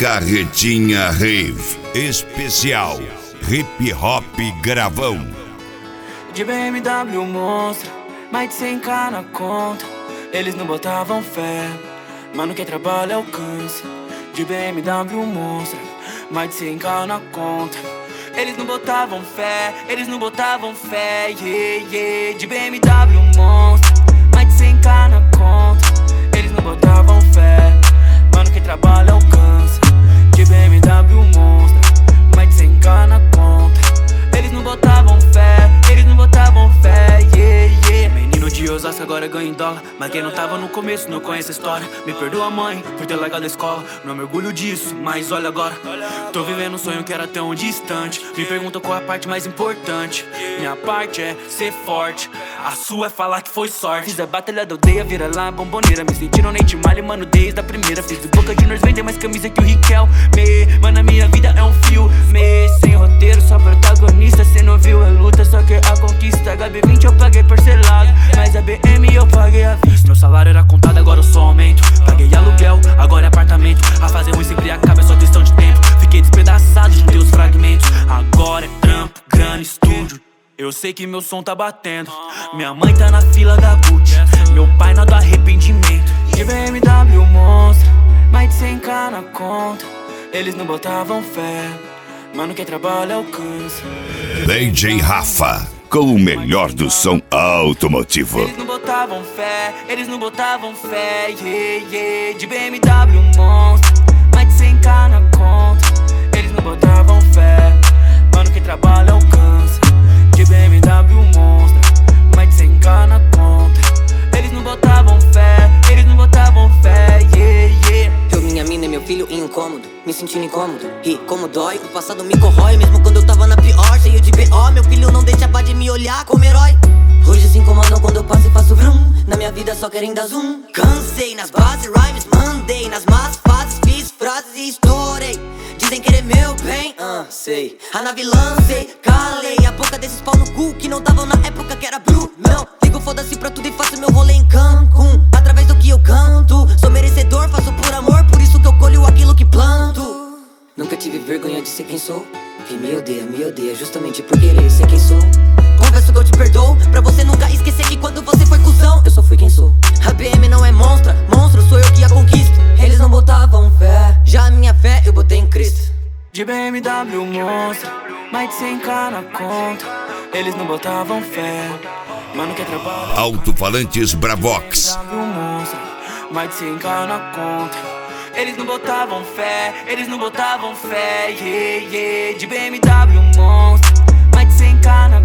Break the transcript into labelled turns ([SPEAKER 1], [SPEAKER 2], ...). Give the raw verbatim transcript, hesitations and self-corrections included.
[SPEAKER 1] Carretinha Rave Especial Hip Hop Gravão.
[SPEAKER 2] De B M W monstro, mais de cem k na conta. Eles não botavam fé, mano, quem trabalha alcança. De B M W monstro, mais de cem k na conta. Eles não botavam fé, eles não botavam fé, yeah, yeah. De B M W monstro, mais de cem k na conta. Eles não botavam fé, mano, quem trabalha alcança. De B M W monstro, mais de cem k na conta. Eles não botavam fé, eles não botavam fé, yeah, yeah. Menino de Osasco agora ganha em dólar, mas quem não tava no começo não conhece a história. Me perdoa, mãe, por ter largado a escola. Não me orgulho disso, mas olha agora. Tô vivendo um sonho que era tão distante. Me perguntam qual é a parte mais importante. Minha parte é ser forte, a sua é falar que foi sorte. Fiz a batalha da aldeia, vira lá, bomboneira. Me sentiram Nate Marley, mano, desde a primeira. Fiz o Boca Juniors vender mais camisa que o Riquel. Me, mano, a minha vida é um fio. Me, sem roteiro, só protagonista. Cê não viu a luta, só que a conquista. H B vinte eu paguei parcelado, mas a B M eu paguei à vista. Meu salário era contado, agora eu só aumento. Paguei aluguel, agora é apartamento. A fazer ruim sempre acaba, é só questão de tempo. Fiquei despedaçado, juntei os fragmentos. Agora é trampo, grana, estúdio. Eu sei que meu som tá batendo. Minha mãe tá na fila da Gucci, meu pai nada arrependimento. De B M W monstro, mais de cem k na conta. Eles não botavam fé, mano, quem trabalha alcança.
[SPEAKER 1] D J Rafa, com o melhor do som automotivo.
[SPEAKER 2] Eles não botavam fé, eles não botavam fé, yeah, yeah. De B M W monstro, mais de cem k na conta. Eles não botavam fé, mano, quem trabalha alcança. De B M W monstro, mais de cem k na conta. Eles não botavam fé, eles não botavam fé, yeah, yeah.
[SPEAKER 3] Eu, minha mina e meu filho incômodo, me sentindo incômodo. E como dói, o passado me corrói. Mesmo quando eu tava na pior, cheio de B O, meu filho não deixava de me olhar como herói. Hoje se incomodam quando eu passo e faço vrum. Na minha vida só querem dar zoom. Cansei nas bases, rhymes, mandei nas más fases, fiz frases e estourei. Dizem querer meu bem, ah, sei. A nave lancei, calei a boca desses pau no cu que não davam na época que era blue. Não, ligo foda-se pra tudo e faço meu rolê em Cancún. Através do que eu canto, sou merecedor, faço por amor, por isso que eu colho aquilo que planto. Nunca tive vergonha de ser quem sou. E me odeia, me odeia justamente por querer ser quem sou. Confesso que eu te perdoo, pra você nunca esquecer que quando você foi cuzão, eu só fui quem sou. A B M não é monstra, monstro sou eu que a conquisto. Eles não botavam fé, já a minha fé eu botei em Cristo.
[SPEAKER 2] De B M W monstro, mais de cem k na conta. Eles não botavam fé, mano, quem trabalha
[SPEAKER 1] Alto-falantes Bravox.
[SPEAKER 2] B M W monstro, mais de cem k na conta. Eles não botavam fé, eles não botavam fé, yeah, yeah. De B M W monstro, mais de cem k na